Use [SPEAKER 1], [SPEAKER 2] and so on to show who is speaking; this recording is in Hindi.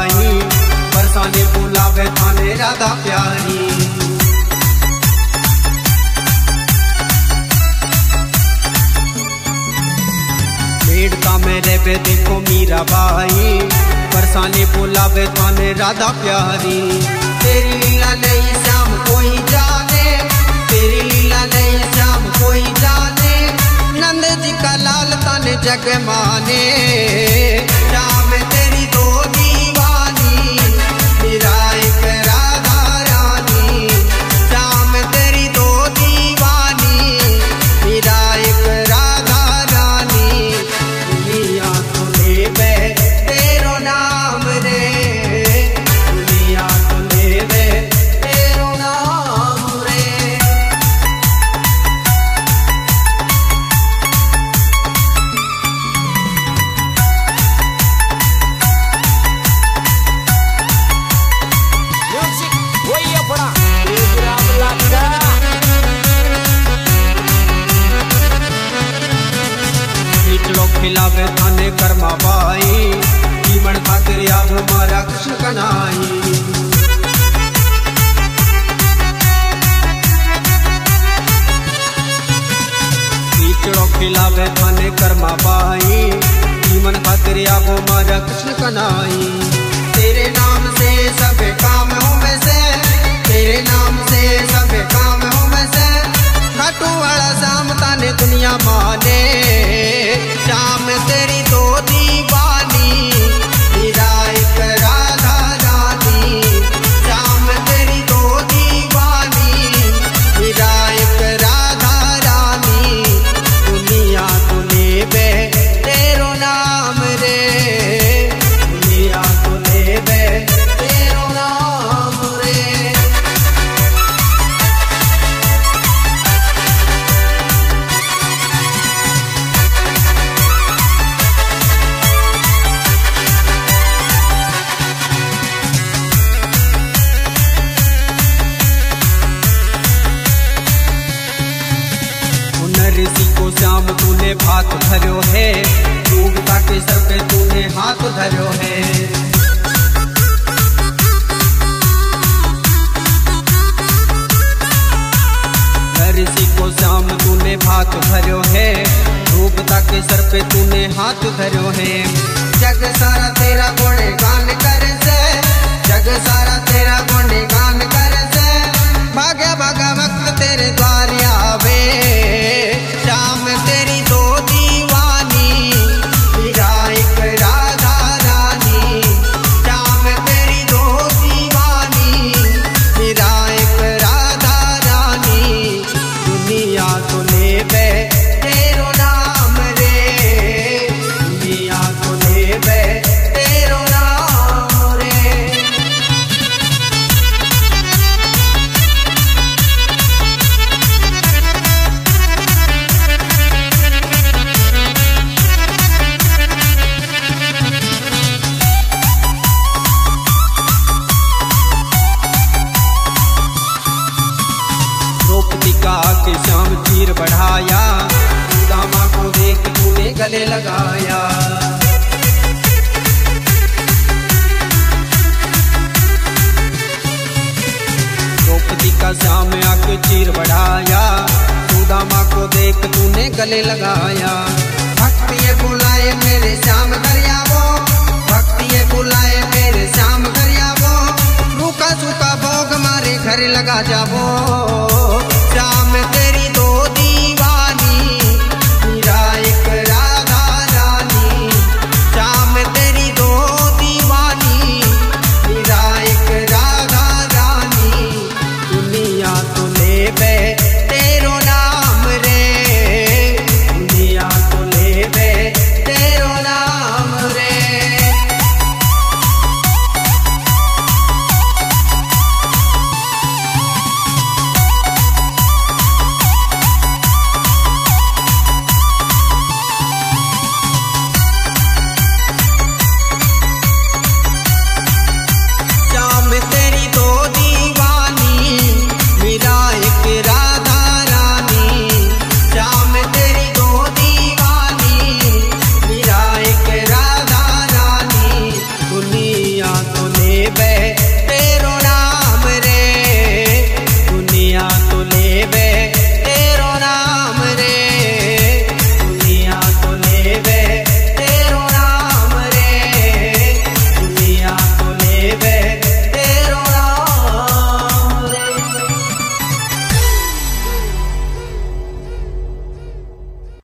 [SPEAKER 1] बाई, बरसाने बुलावे थाने राधा प्यारी। मेड़का में रेवे देखो मीरा बाई, बरसाने बुलावे थाने राधा प्यारी। तेरी लीला नहीं श्याम कोई जाने, तेरी लीला नहीं श्याम कोई जाने, नंद जी का लाल तन जग माने। श्याम तेरी दो दीवानी, मेरा एक राधा रानी। श्याम तेरी दो दीवानी, मेरा एक राधा रानी। दुनिया तो लेवे तेरो नाम रे, दुनिया तो लेवे तेरो नाम रे।
[SPEAKER 2] म्यूजिक वही अपना राम लागा।
[SPEAKER 1] खिचड़ो खिलावे थाने कर्मा बाई, जीवन खातिर याद हमारा कृष्ण कन्हाई। खिचड़ो खिलावे थाने कर्मा बाई, जीवन खातिर याद हमारा कृष्ण कन्हाई। तेरे नाम से सब काम हो में से, तेरे नाम से सब काम हो में से, खाटू वाला श्याम ताने दुनिया माने। श्याम तेरी दो दीवानी, मेरा एक राधा रानी। श्याम तेरी दो दीवानी, मेरा एक राधा रानी। दुनिया तो लेवे तेरो नाम रे, दुनिया तो लेवे तेरो नाम रे। ऋषि को श्याम तूने भात धरो है, डूबता के सर पे तूने हाथ धरो है। ऋषि को श्याम तूने भात धरो है, डूबता के सर पे तूने हाथ धरो है। जग सारा तेरा गुणगान करे से, जग सारा तेरा गुणगान करे से, भाग्य भागा वक्त तेरे द्वार आवे। श्याम तेरी दो दीवानी, मेरा एक राधा रानी। श्याम तेरी दो दीवानी, मेरा एक राधा रानी। दुनिया तो लेवे तेरो नाम रे, दुनिया तो लेवे तेरो नाम रे। द्रौपदी का के श्याम चीर बढ़ाया, दामा को देख तूने गले लगाया। द्रौपदी का श्याम आके चीर बढ़ाया, सुदामा को देख तूने गले लगाया। भक्ति ये बुलाए मेरे श्याम करियावो, भक्ति ये बुलाए मेरे श्याम करियावो, रूखा सूखा भोग मारे घर लगा जावो।